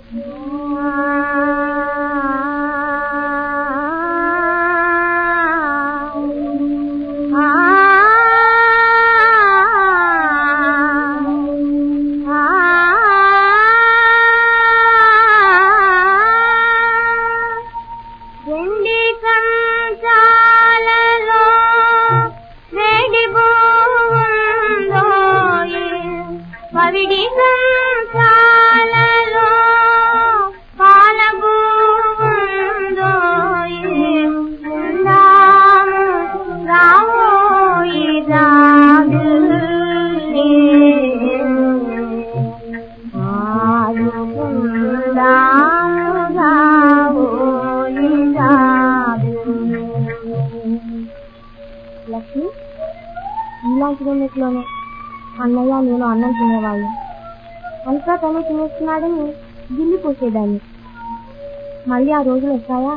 ఇలాంటిలోనే అన్నయ్య నేను అన్నం తినేవాళ్ళు. అంతా తనే తినేస్తున్నాడని గిల్లి పోసేదాన్ని. మళ్ళీ ఆ రోజులు వస్తాయా?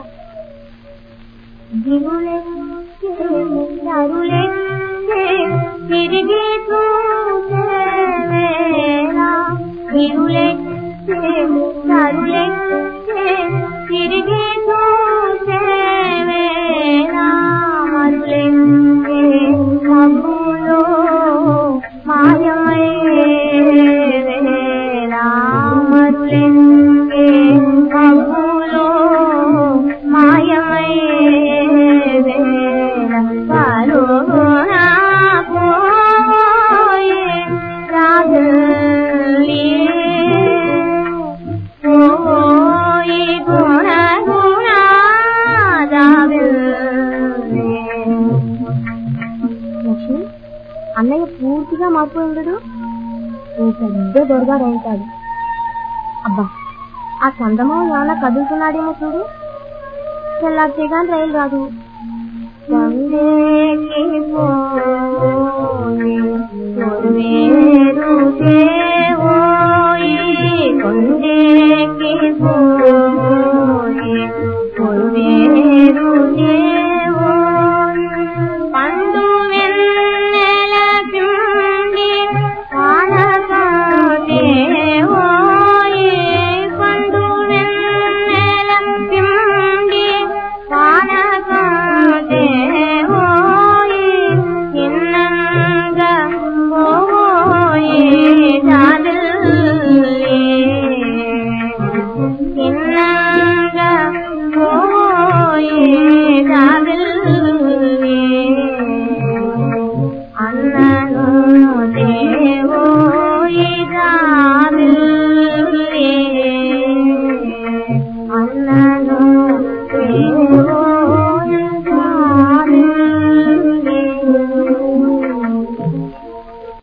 అన్నయ్య పూర్తిగా మారిపోయి ఉండడు. పెద్ద దొరగాడు అవుతాడు. అబ్బా, ఆ చందమామ ఏమన్నా కదులుతున్నాడేమో చూడు. తెల్లారితే గాని రైలు రాదు. వేరు